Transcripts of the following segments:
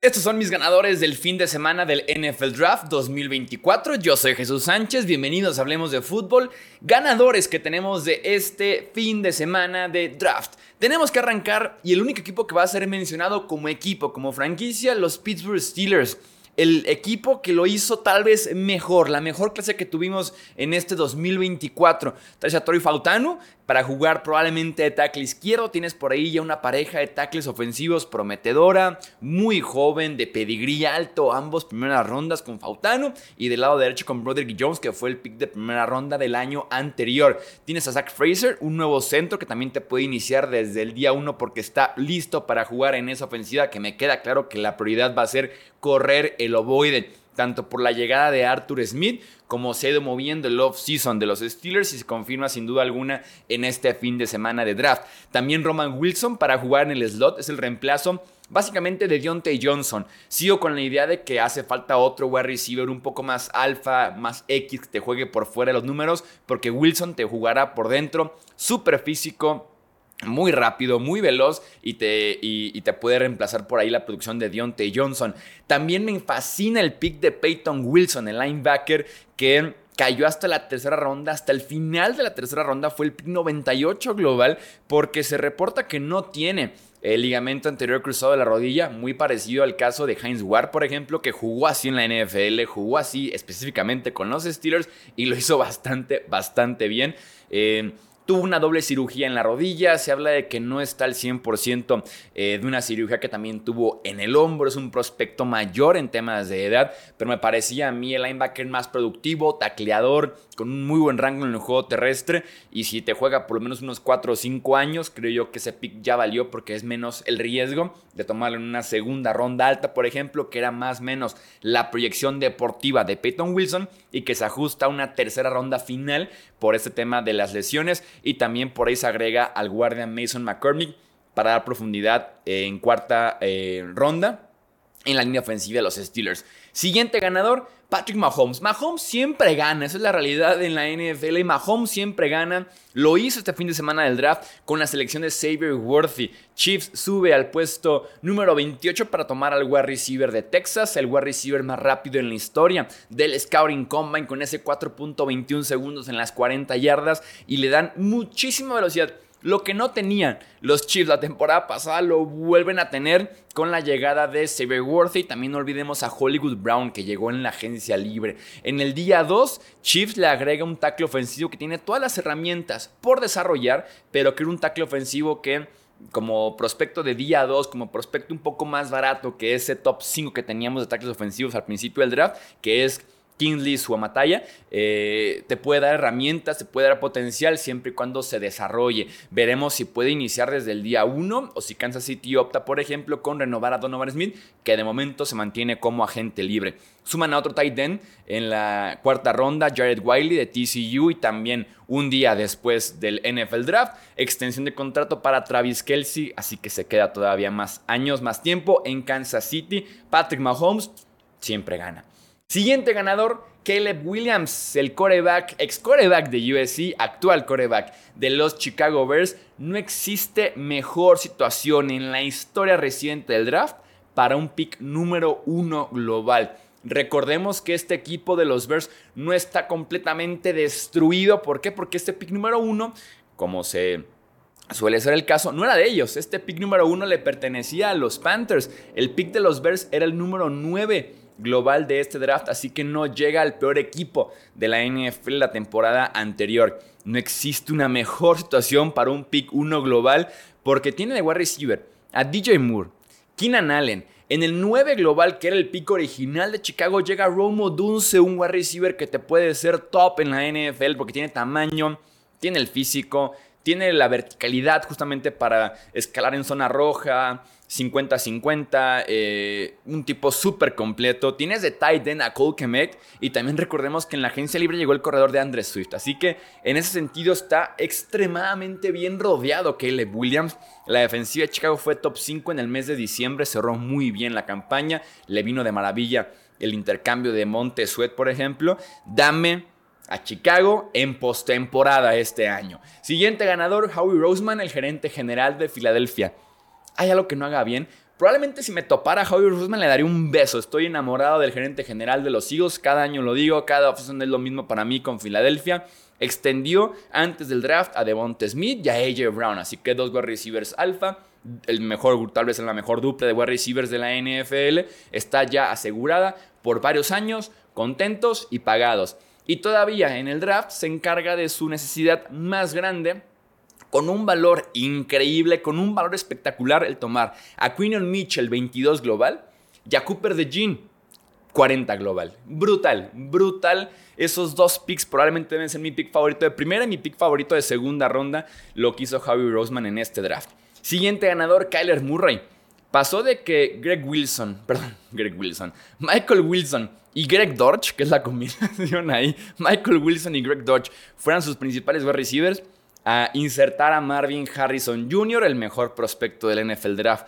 Estos son mis ganadores del fin de semana del NFL Draft 2024. Yo soy Jesús Sánchez, bienvenidos a Hablemos de Fútbol. Ganadores que tenemos de este fin de semana de draft. Tenemos que arrancar y el único equipo que va a ser mencionado como equipo, como franquicia, los Pittsburgh Steelers. El equipo que lo hizo tal vez mejor, la mejor clase que tuvimos en este 2024. Traes a Troy Fautanu para jugar probablemente de tackle izquierdo. Tienes por ahí ya una pareja de tackles ofensivos prometedora, muy joven, de pedigrí alto, ambos primeras rondas con Fautanu. Y del lado derecho con Broderick Jones, que fue el pick de primera ronda del año anterior. Tienes a Zach Fraser, un nuevo centro que también te puede iniciar desde el día 1 porque está listo para jugar en esa ofensiva, que me queda claro que la prioridad va a ser correr el ovoide, tanto por la llegada de Arthur Smith como se ha ido moviendo el off-season de los Steelers y se confirma sin duda alguna en este fin de semana de draft. También Roman Wilson para jugar en el slot, es el reemplazo básicamente de Diontae Johnson. Sigo con la idea de que hace falta otro wide receiver un poco más alfa, más X, que te juegue por fuera de los números, porque Wilson te jugará por dentro, súper físico, muy rápido, muy veloz y te puede reemplazar por ahí la producción de Diontae Johnson. También me fascina el pick de Peyton Wilson, el linebacker que cayó hasta la tercera ronda, hasta el final de la tercera ronda fue el pick 98 global porque se reporta que no tiene el ligamento anterior cruzado de la rodilla, muy parecido al caso de Hines Ward, por ejemplo, que jugó así en la NFL, jugó así específicamente con los Steelers y lo hizo bastante bien. Tuvo una doble cirugía en la rodilla, se habla de que no está al 100% de una cirugía que también tuvo en el hombro, es un prospecto mayor en temas de edad, pero me parecía a mí el linebacker más productivo, tacleador, con un muy buen rango en el juego terrestre, y si te juega por lo menos unos 4 o 5 años, creo yo que ese pick ya valió porque es menos el riesgo de tomarlo en una segunda ronda alta, por ejemplo, que era más o menos la proyección deportiva de Peyton Wilson y que se ajusta a una tercera ronda final por este tema de las lesiones. Y también por ahí se agrega al guardia Mason McCormick para dar profundidad en cuarta ronda en la línea ofensiva de los Steelers. Siguiente ganador, Patrick Mahomes. Mahomes siempre gana, esa es la realidad en la NFL. Y Mahomes siempre gana. Lo hizo este fin de semana del draft con la selección de Xavier Worthy. Chiefs sube al puesto número 28 para tomar al wide receiver de Texas, el wide receiver más rápido en la historia del Scouting Combine, con ese 4.21 segundos en las 40 yardas y le dan muchísima velocidad. Lo que no tenían los Chiefs la temporada pasada lo vuelven a tener con la llegada de Xavier Worthy. También no olvidemos a Hollywood Brown, que llegó en la agencia libre. En el día 2, Chiefs le agrega un tackle ofensivo que tiene todas las herramientas por desarrollar, pero que era un tackle ofensivo que, como prospecto de día 2, como prospecto un poco más barato que ese top 5 que teníamos de tackles ofensivos al principio del draft, que es Kingsley Suamataia, te puede dar herramientas, te puede dar potencial siempre y cuando se desarrolle. Veremos si puede iniciar desde el día 1 o si Kansas City opta, por ejemplo, con renovar a Donovan Smith, que de momento se mantiene como agente libre. Suman a otro tight end en la cuarta ronda, Jared Wiley de TCU, y también un día después del NFL Draft, extensión de contrato para Travis Kelce, así que se queda todavía más años, más tiempo en Kansas City. Patrick Mahomes siempre gana. Siguiente ganador, Caleb Williams, el ex quarterback de USC, actual quarterback de los Chicago Bears. No existe mejor situación en la historia reciente del draft para un pick número 1 global. Recordemos que este equipo de los Bears no está completamente destruido. ¿Por qué? Porque este pick número 1, como se suele ser el caso, no era de ellos. Este pick número 1 le pertenecía a los Panthers. El pick de los Bears era el número 9 global de este draft, así que no llega al peor equipo de la NFL la temporada anterior. No existe una mejor situación para un pick 1 global porque tiene de wide receiver a DJ Moore, Keenan Allen. En el 9 global, que era el pick original de Chicago, llega Rome Odunze, un wide receiver que te puede ser top en la NFL porque tiene tamaño, tiene el físico, tiene la verticalidad justamente para escalar en zona roja, 50-50, un tipo súper completo. Tienes de tight end a Cole Kmet y también recordemos que en la agencia libre llegó el corredor de Andre Swift. Así que en ese sentido está extremadamente bien rodeado Caleb Williams. La defensiva de Chicago fue top 5 en el mes de diciembre, cerró muy bien la campaña, le vino de maravilla el intercambio de Montez Sweat, por ejemplo. Dame a Chicago en postemporada este año. Siguiente ganador, Howie Roseman, el gerente general de Filadelfia. Hay algo que no haga bien, Probablemente si me topara a Howie Roseman le daría un beso. Estoy enamorado del gerente general de los Eagles. Cada año lo digo, cada offseason es lo mismo para mí con Filadelfia. Extendió antes del draft a Devonta Smith y a AJ Brown. Así que 2 wide receivers alfa. Tal vez la mejor dupla de wide receivers de la NFL. Está ya asegurada por varios años, contentos y pagados. Y todavía en el draft se encarga de su necesidad más grande, con un valor increíble, con un valor espectacular, el tomar a Quinion Mitchell 22 global y a Cooper DeJean 40 global. Brutal. Esos 2 picks probablemente deben ser mi pick favorito de primera y mi pick favorito de segunda ronda, lo que hizo Howie Roseman en este draft. Siguiente ganador, Kyler Murray. Pasó de que Michael Wilson y Greg Dortch, que es la combinación ahí, Michael Wilson y Greg Dortch fueran sus principales wide receivers, a insertar a Marvin Harrison Jr., el mejor prospecto del NFL Draft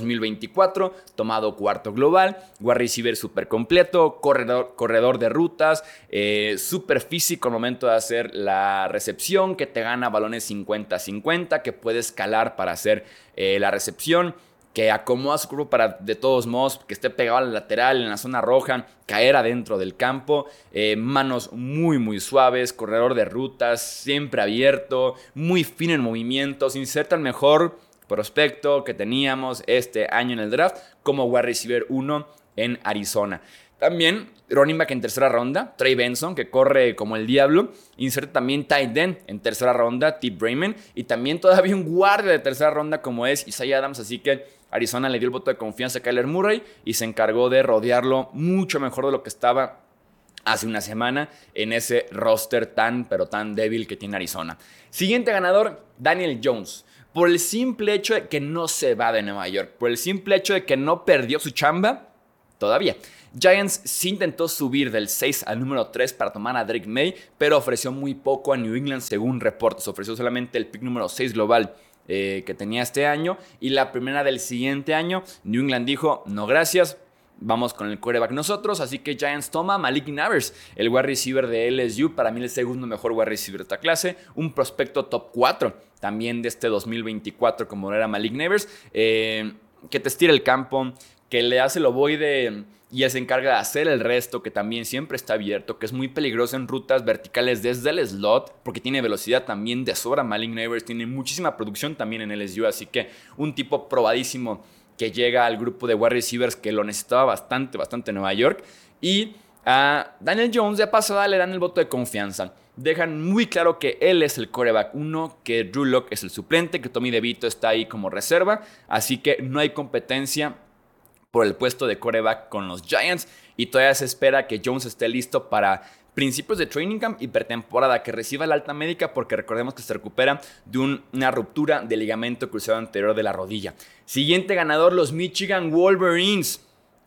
2024, tomado 4º global, wide receiver súper completo, corredor de rutas, súper físico al momento de hacer la recepción, que te gana balones 50-50, que puede escalar para hacer la recepción, que acomoda su cuerpo para, de todos modos, que esté pegado al lateral, en la zona roja, caer adentro del campo, manos muy suaves, corredor de rutas, siempre abierto, muy fino en movimientos, inserta el mejor prospecto que teníamos este año en el draft como wide receiver 1 en Arizona. También running back en tercera ronda, Trey Benson, que corre como el diablo. Inserta también tight end en tercera ronda, Tip Brayman. Y también todavía un guardia de tercera ronda como es Isaiah Adams. Así que Arizona le dio el voto de confianza a Kyler Murray y se encargó de rodearlo mucho mejor de lo que estaba hace una semana en ese roster tan débil que tiene Arizona. Siguiente ganador, Daniel Jones. Por el simple hecho de que no se va de Nueva York, por el simple hecho de que no perdió su chamba, todavía. Giants sí intentó subir del 6 al número 3 para tomar a Drake May, pero ofreció muy poco a New England según reportes. Ofreció solamente el pick número 6 global que tenía este año, y la primera del siguiente año New England dijo, no gracias, vamos con el quarterback nosotros. Así que Giants toma a Malik Nabers, el wide receiver de LSU, para mí el segundo mejor wide receiver de esta clase, un prospecto top 4 también de este 2024 como era Malik Nabers, que te estira el campo, que le hace el ovoide y él se encarga de hacer el resto, que también siempre está abierto, que es muy peligroso en rutas verticales desde el slot, porque tiene velocidad también de sobra. Malik Nabers tiene muchísima producción también en LSU, así que un tipo probadísimo que llega al grupo de wide receivers que lo necesitaba bastante en Nueva York. Y a Daniel Jones de pasada le dan el voto de confianza. Dejan muy claro que él es el quarterback 1, que Drew Lock es el suplente, que Tommy DeVito está ahí como reserva, así que no hay competencia por el puesto de quarterback con los Giants, y todavía se espera que Jones esté listo para principios de training camp y pretemporada, que reciba la alta médica, porque recordemos que se recupera de una ruptura del ligamento cruzado anterior de la rodilla. Siguiente ganador, los Michigan Wolverines.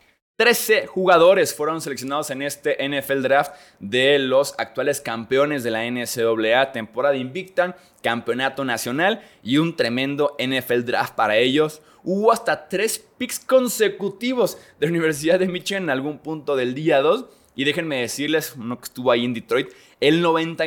13 jugadores fueron seleccionados en este NFL Draft de los actuales campeones de la NCAA, temporada invicta, campeonato nacional y un tremendo NFL Draft para ellos. Hubo hasta 3 picks consecutivos de la Universidad de Michigan en algún punto del día 2. Y déjenme decirles, uno que estuvo ahí en Detroit, el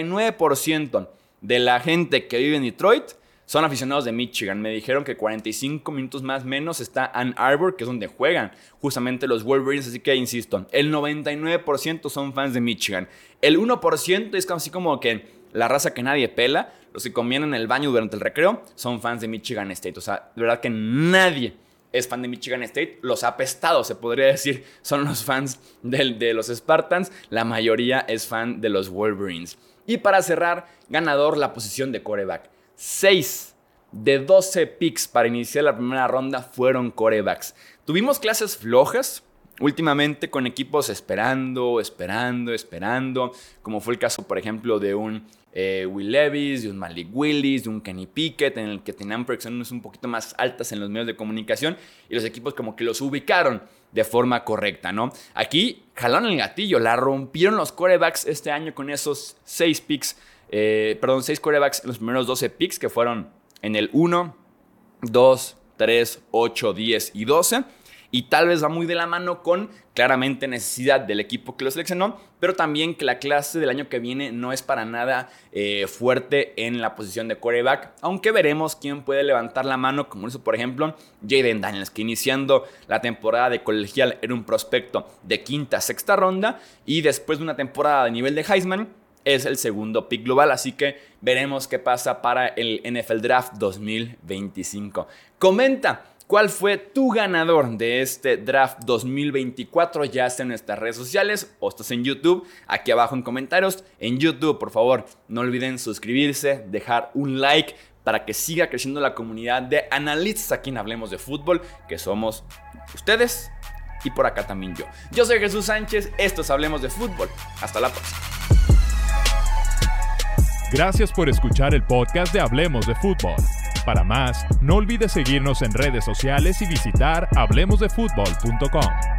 99% de la gente que vive en Detroit son aficionados de Michigan. Me dijeron que 45 minutos más o menos está Ann Arbor, que es donde juegan justamente los Wolverines. Así que insisto, el 99% son fans de Michigan. El 1% es así como que la raza que nadie pela, los que comían en el baño durante el recreo, son fans de Michigan State. O sea, de verdad que nadie es fan de Michigan State. Los apestados, se podría decir, son los fans de los Spartans. La mayoría es fan de los Wolverines. Y para cerrar, ganador la posición de quarterback. 6 de 12 picks para iniciar la primera ronda fueron quarterbacks. Tuvimos clases flojas últimamente con equipos esperando, como fue el caso, por ejemplo, de un Will Levis, de un Malik Willis, de un Kenny Pickett, en el que tenían proyecciones un poquito más altas en los medios de comunicación y los equipos como que los ubicaron de forma correcta, ¿no? Aquí jalaron el gatillo, la rompieron los quarterbacks este año con esos 6 quarterbacks en los primeros 12 picks, que fueron en el 1, 2, 3, 8, 10 y 12. y tal vez va muy de la mano con claramente necesidad del equipo que lo seleccionó, pero también que la clase del año que viene no es para nada fuerte en la posición de quarterback, aunque veremos quién puede levantar la mano, como hizo por ejemplo Jayden Daniels, que iniciando la temporada de colegial era un prospecto de quinta, sexta ronda, y después de una temporada de nivel de Heisman es el segundo pick global, así que veremos qué pasa para el NFL Draft 2025. Comenta cuál fue tu ganador de este Draft 2024, ya sea en nuestras redes sociales o estás en YouTube, aquí abajo en comentarios. En YouTube, por favor, no olviden suscribirse, dejar un like para que siga creciendo la comunidad de analistas aquí en Hablemos de Fútbol, que somos ustedes y por acá también yo. Yo soy Jesús Sánchez, esto es Hablemos de Fútbol. Hasta la próxima. Gracias por escuchar el podcast de Hablemos de Fútbol. Para más, no olvides seguirnos en redes sociales y visitar hablemosdefutbol.com.